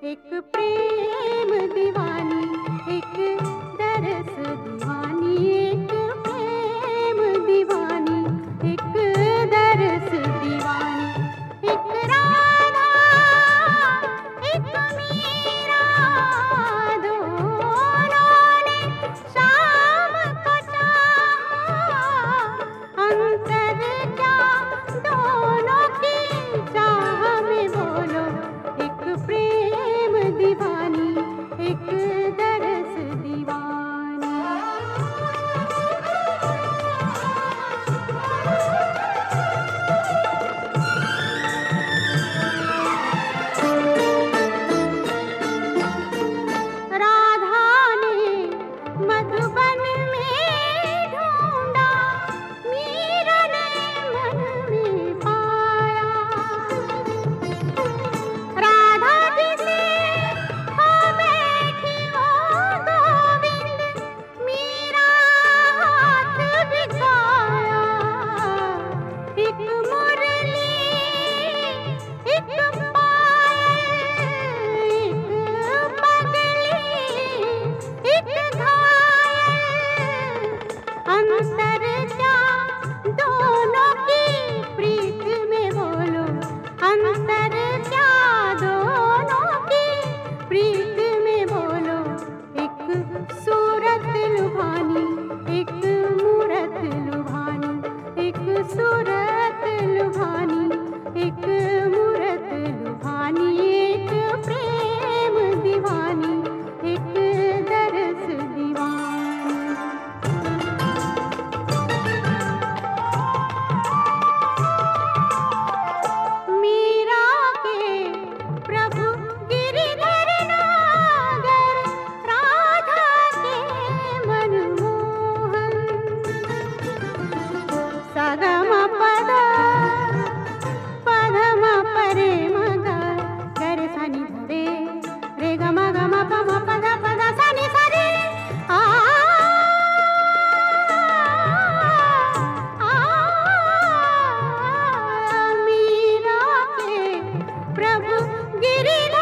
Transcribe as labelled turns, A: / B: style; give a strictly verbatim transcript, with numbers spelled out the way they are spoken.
A: एक प्रेम दीवानी, एक दरस दीवानी, एक प्रेम दीवानी, एक दरस दीवानी, एक राधा एक मीरा, दोनों ने शाम को चाहा, अंतर क्या दोनों की चाह में, बोलो एक प्रेम दीवानी, एक दरस दीवानी। राधा ने मधुबन में ढूंढा, मीरा ने मन में पाया। राधा जिसे हो बैठी वो गोविंद, मीरा हाथ बिछाया। एक मुरली, एक पायल, एक पगली, एक घायल, अंतर क्या दोनों की प्रीत में, बोलो अंतर क्या दोनों की प्रीत में, बोलो एक सूरत लुभानी, एक मूरत लुभानी, एक सूरत लुभानी, एक मूरत लुभानी, एक प्रेम दीवानी, एक दरस दीवानी। मीरा के प्रभु गिरिधर नागर, राधा के मनमोहन, सगम पद पधम परे मग, गरे सनि धरे रे गम गम पम पद पद सनि सरे, आ आ मीरा के प्रभु गिरिधर